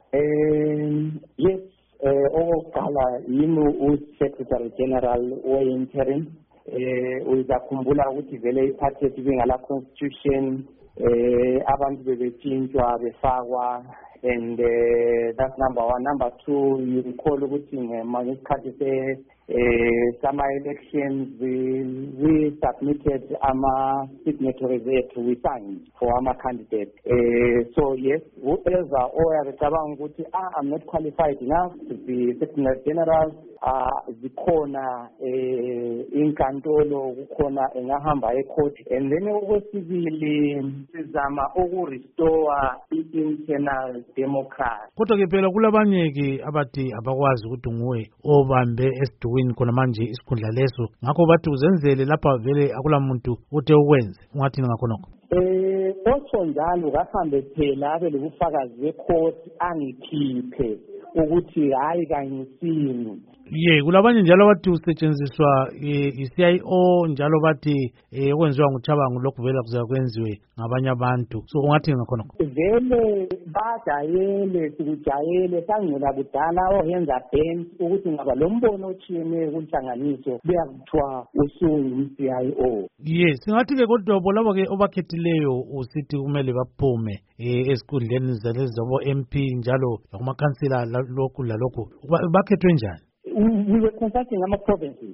Yes, okokuqala yimi uSecretary General we-interim. Uyakhumbula ukuthi vele iphathi yethu bingala constitution abantu bebetshintshwa befakwa, and that's number one. Number two, you recall ukuthi ngesikhathi summer elections we submitted ama-signatories ethu, we signed for ama-candidates. So yes, whoever oyacabanga ukuthi I'm not qualified enough to be Secretary General, zikhona inkantolo, kukhona engahamba ecourt, and then okwesibili sizama ukurestore i-internal democracy. Kodwa ke phela kulabanye ke abathi abakwazi ukuthi nguwe obambe esidukwini khona manje isikhundla leso, ngakho bathi uzenzele lapha vele akula muntu uthe ukwenze. Ungathini ngakhonokho? Otsho njalo kahambe phela abe lobufakazi becourt angikhiphe ukuthi hayi kanyisini. Kulabanye njalo bathi usetshenziswa i-CIO, njalo bathi okwenziwa nguThabangu lokhu vele kuza kwenziwe ngabanye abantu. So ungathi ngakhonokho? Vele bajayele, sikujayele sangcela kudala oyenza band ukuthi ngaba lo mbono otshiyeneyo kunhlanganiso beyakuthiwa usungu-CIO. Singathi ke kodwa labo ke obakhethileyo usithi kumele baphume esikhundleni zalezi zabo MP njalo lakumakhansila lokhu lalokhu, bakhethwe njani? We were consulting ama-provinces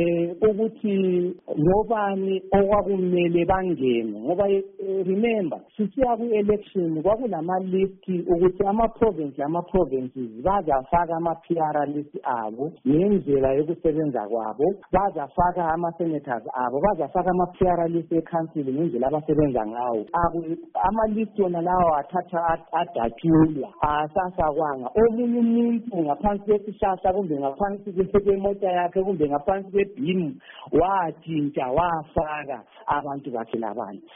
ukuthi ngobani okwakumele bangene, ngoba remember sisiya ku-election kwakunama-listi ukuthi ama-provinces bazafaka ama-PR list abo ngendlela yokusebenza kwabo, bazafaka ama-senators abo, bazafaka ama-PR list ekhansili ngendlela abasebenza ngawo. Ama-listi yona lawo athatha adatshulwa, asasakwanga omunye umuntu ngaphansi kwesihlahla kumbe ngaphansi kwemota yakhe kumbe ngaphansi kwebhimu watshintsha wafaka abantu bakhe labanye.